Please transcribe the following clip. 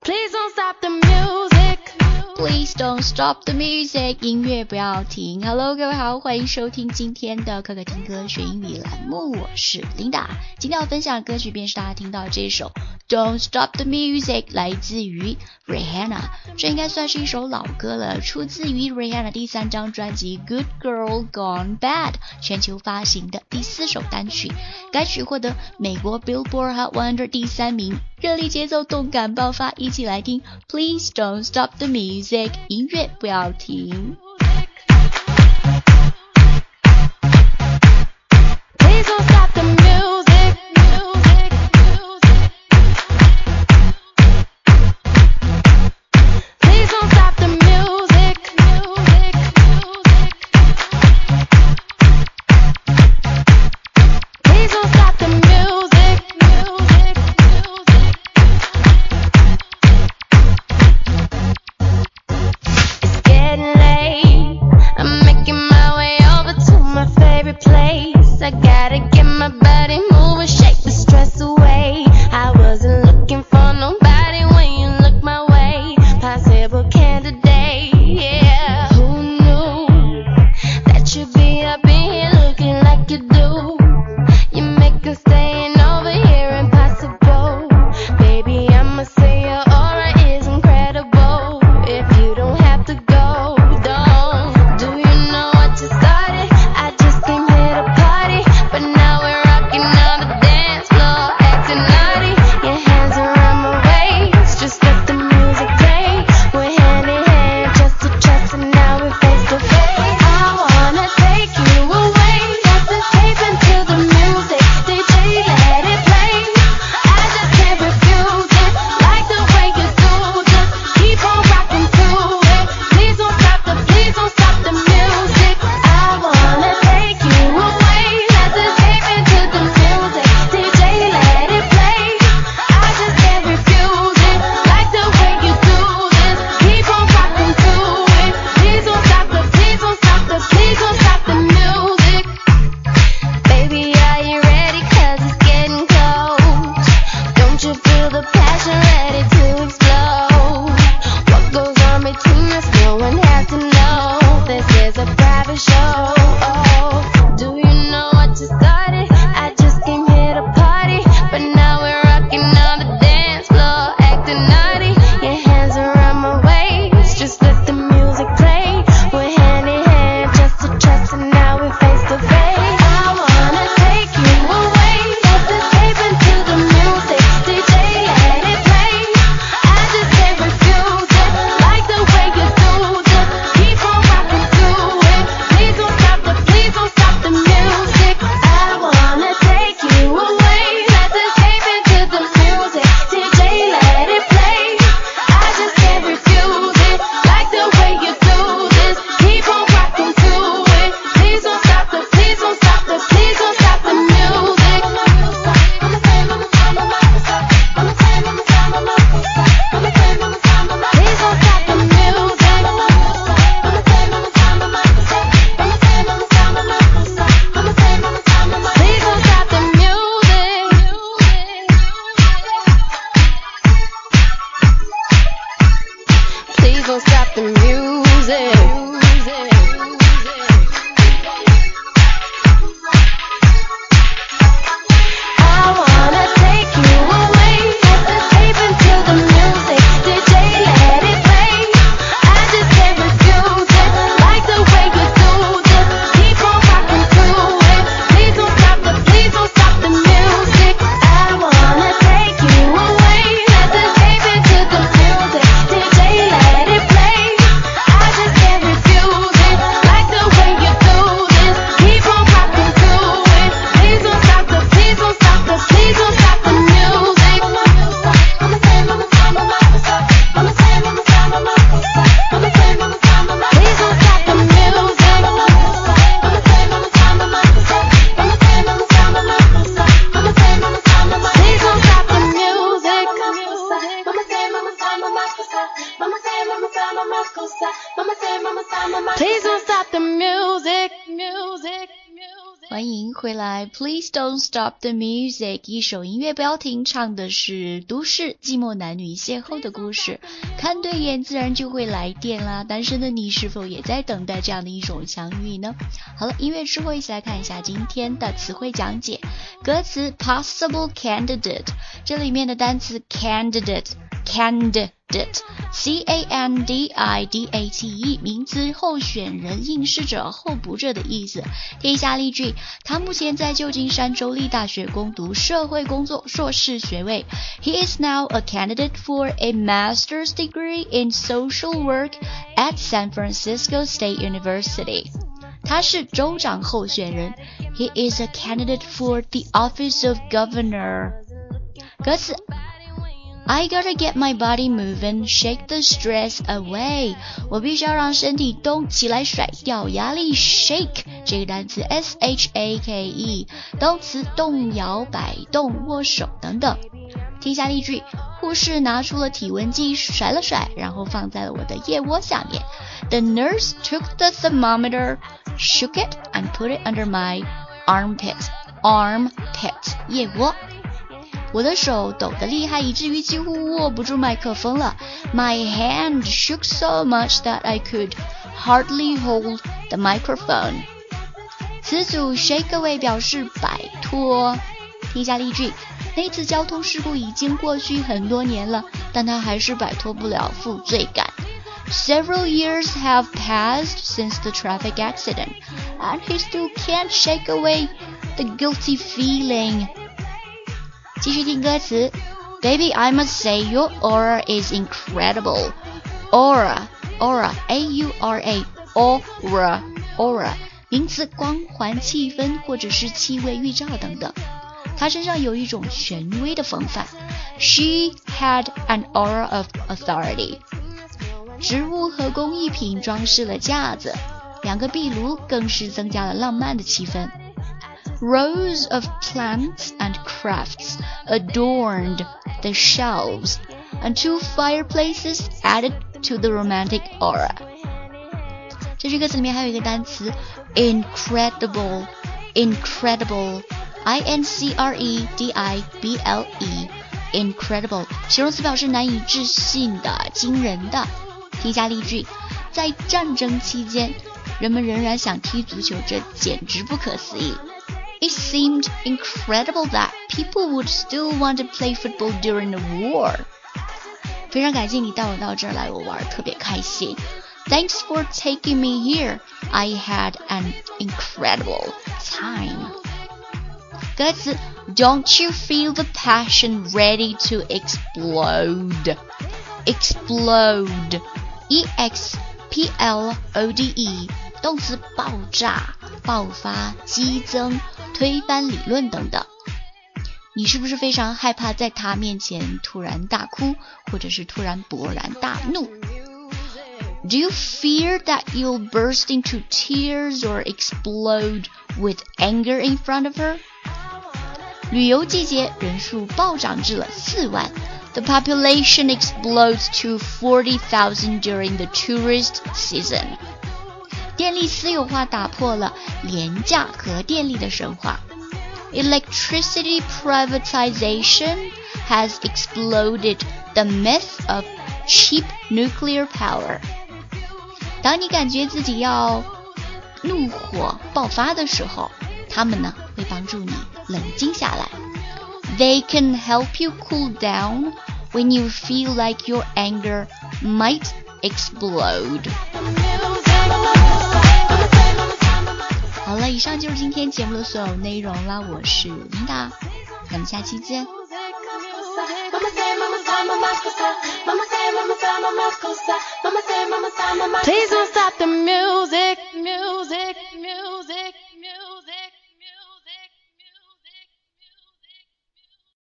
Please don't stop the music. Please don't stop the music. 音乐不要停。Hello， 各位好，欢迎收听今天的可可听歌学英语栏目，我是 Linda。今天要分享的歌曲便是大家听到的这首 Don't Stop the Music， 来自于 Rihanna。这应该算是一首老歌了，出自于 Rihanna 第3张专辑 Good Girl Gone Bad， 全球发行的第4首单曲。该曲获得美国 Billboard Hot 100第3名。热力节奏，动感爆发，一起来听 Please don't stop the music， 音乐不要停。 Please don't stop the music. Please don't stop the music. Please don't stop the music. It's getting late. I'm making my way over to my favorite place. I gotta get my body moving, shake the stress away. I wasn't looking for nobody when you look my way. Possible candidate, yeah. Who knew that you'd be up in here looking like you do? You make us staying over here impossible. Baby, I'ma say your aura is incredible. If you don't have to go, don't. Do you know what you started? I just came here to party, but now we're rocking on the dance floor, acting naughty. Your hands around my waist, just let the music play. We're hand in hand, chest to chest, and now we're face to face. I wanna take you away, let's escape into the music. DJ, let it play. I just can't refuse it, like the way you do. Just keep on rocking to it. Please don't stop the music. I wanna take you away, let's escape into the music. DJ, let it play. I just can't refuse it, like the way you do. Just keep on rocking to it. Please don't stop the music. Baby, are you ready? 'Cause it's getting close. Don't you feel the passion ready to explode? What goes on between us, no one has to know. This is a private show. Oh, do you know what you started? I just came here to party, but now we're rocking on the dance floor, acting naughty. Your hands around my waist, just let the music play. We're hand in hand, chest to chest, and now we're face to face. I wanna take you away, let's escape into the music. DJ, let it play. I just can't refuse it, like the way you do. Just keep on rocking to it. Please don't stop the music. I wanna take you away, let's escape into the music. DJ, let it play. I just can't refuse it, like the way you do. Just keep on rocking to it. Please don't stop the music. Please don't stop the music. Please don't stop the music. Please don't stop the music. I wanna take you away, let's escape into the music. DJ, let it play. I just can't refuse it, like the way you do. Just keep on rocking to it. Please don't stop the music. I wanna take you away, let's escape into the music. DJ, let it play. I just can't refuse it, like the way you do. Just keep on rocking to it. Please don't stop the music. Please don't stop the music. Please don't stop the music. 欢迎回来 Please don't stop the music 一首音乐不要停，唱的是都市寂寞男女邂逅的故事，看对眼自然就会来电啦，单身的你是否也在等待这样的一种相遇呢？好了，音乐之后一起来看一下今天的词汇讲解。歌词 possible candidate， 这里面的单词 candidate C-A-N-D-I-D-A-T-E 名词候选人、应试者、候补者的意思。听一下例句，他目前在旧金山州立大学攻读社会工作硕士学位。He is now a candidate for a master's degree in social work at San Francisco State University. 他是州长候选人。He is a candidate for the office of governor. 歌词I gotta get my body moving, shake the stress away. 我必须要让身体动起来，甩掉压力。Shake 这个单词 S-H-A-K-E 动词动摇、摆动、握手等等。听一下例句，护士拿出了体温计甩了甩，然后放在了我的腋窝下面。The nurse took the thermometer, shook it and put it under my armpit. Armpit 腋窝。我的手抖得厉害，以至于几乎握不住麦克风了。My hand shook so much that I could hardly hold the microphone. 词组 shake away 表示摆脱。听一下例句，那次交通事故已经过去很多年了，但他还是摆脱不了负罪感。Several years have passed since the traffic accident, and he still can't shake away the guilty feeling. 继续听歌词 Baby, I must say your aura is incredible. Aura, A-U-R-A, aura, 名词光环、气氛或者是气味、预兆等等。她身上有一种权威的风范。She had an aura of authority. 植物和工艺品装饰了架子，两个壁炉更是增加了浪漫的气氛。Rows of plants and crafts adorned the shelves, and 2 fireplaces added to the romantic aura. 这句歌词里面还有一个单词 incredible, I-N-C-R-E-D-I-B-L-E, incredible 形容词表示难以置信的、惊人的。听一下例句，在战争期间，人们仍然想踢足球，这简直不可思议。It seemed incredible that people would still want to play football during the war. 非常感谢你带我到这儿来，我玩特别开心。Thanks for taking me here. I had an incredible time. 歌词 Don't you feel the passion ready to explode? Explode. E-X-P-L-O-D-E 动词爆炸、爆发、激增、推翻理论等等。你是不是非常害怕在他面前突然大哭，或者是突然勃然大怒？ Do you fear that you'll burst into tears or explode with anger in front of her? 旅游季节人数暴涨至了4万。The population explodes to 40,000 during the tourist season. 电力私有化打破了廉价和电力的神话。Electricity privatization has exploded the myth of cheap nuclear power. 当你感觉自己要怒火爆发的时候，他们呢会帮助你冷静下来。They can help you cool down when you feel like your anger might explode. 好了，以上就是今天节目的所有内容了，我是琳达，咱们下期见。 Please don't stop the music.